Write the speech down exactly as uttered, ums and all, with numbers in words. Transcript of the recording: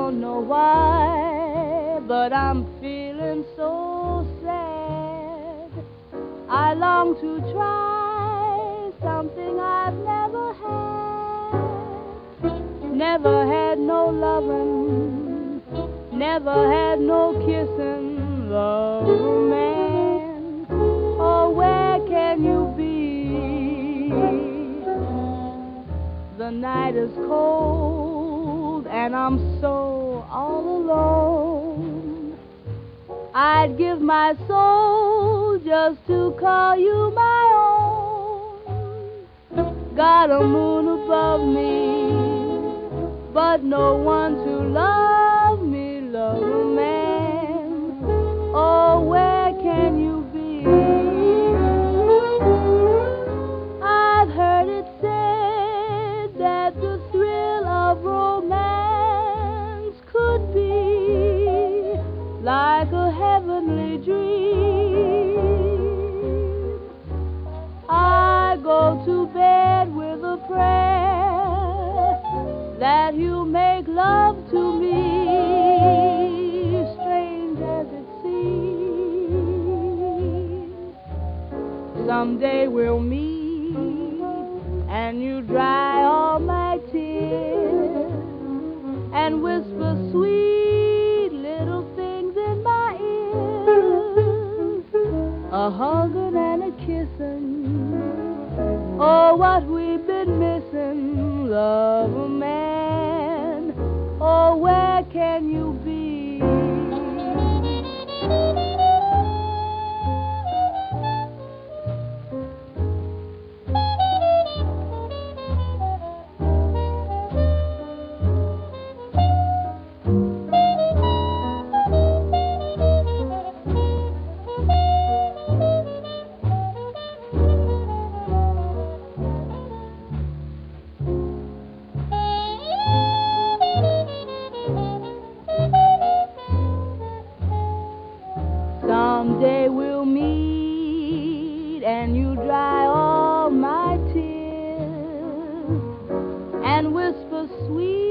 don't know why, but I'm feeling so sad. I long to try something I've never had. Never had no loving, never had no kissing, love man. Oh, where can you be? The night is cold and I'm so all alone. I'd give my soul just to call you my own. Got a moon above me, but no one to love me, love a man. Oh, where can you be? I've heard it said that the thrill of romance could be like a heavenly dream. I go to bed with a prayer that you make love to me, strange as it seems. Someday we'll meet and you dry all my tears and whisper sweet little things in my ears, a hugging and a kissing. Oh, what we've been missing, love a man. Oh, where can you be? Someday we'll meet and you dry all my tears and whisper sweet